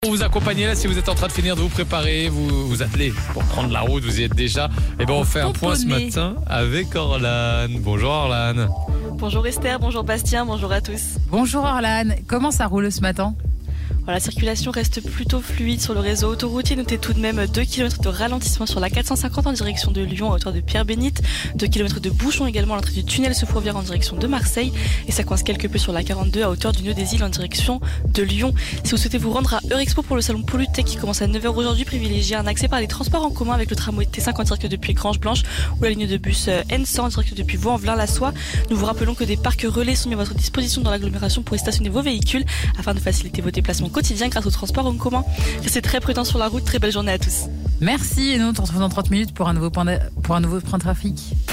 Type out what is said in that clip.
Pour vous accompagner là, si vous êtes en train de finir de vous préparer, vous attelez pour prendre la route, vous y êtes déjà. Et on fait un point ce matin avec Orlane. Bonjour Orlane. Bonjour Esther, bonjour Bastien, bonjour à tous. Bonjour Orlane, comment ça roule ce matin ? La circulation reste plutôt fluide sur le réseau autoroutier. Notez tout de même 2 km de ralentissement sur la 450 en direction de Lyon à hauteur de Pierre-Bénite. 2 km de bouchons également à l'entrée du tunnel Sefourvière en direction de Marseille. Et ça coince quelque peu sur la 42 à hauteur du nœud des îles en direction de Lyon. Si vous souhaitez vous rendre à Eurexpo pour le salon Pollutech qui commence à 9h aujourd'hui, privilégiez un accès par les transports en commun avec le tramway T5 en direct depuis Grange Blanche ou la ligne de bus N100 en direct depuis Vaux-en-Velin-la-Soie. Nous vous rappelons que des parcs relais sont mis à votre disposition dans l'agglomération pour y stationner vos véhicules afin de faciliter vos déplacements quotidiens grâce au transport en commun. Restez très prudents sur la route, très belle journée à tous. Merci et nous on se retrouve dans 30 minutes pour un nouveau point de trafic.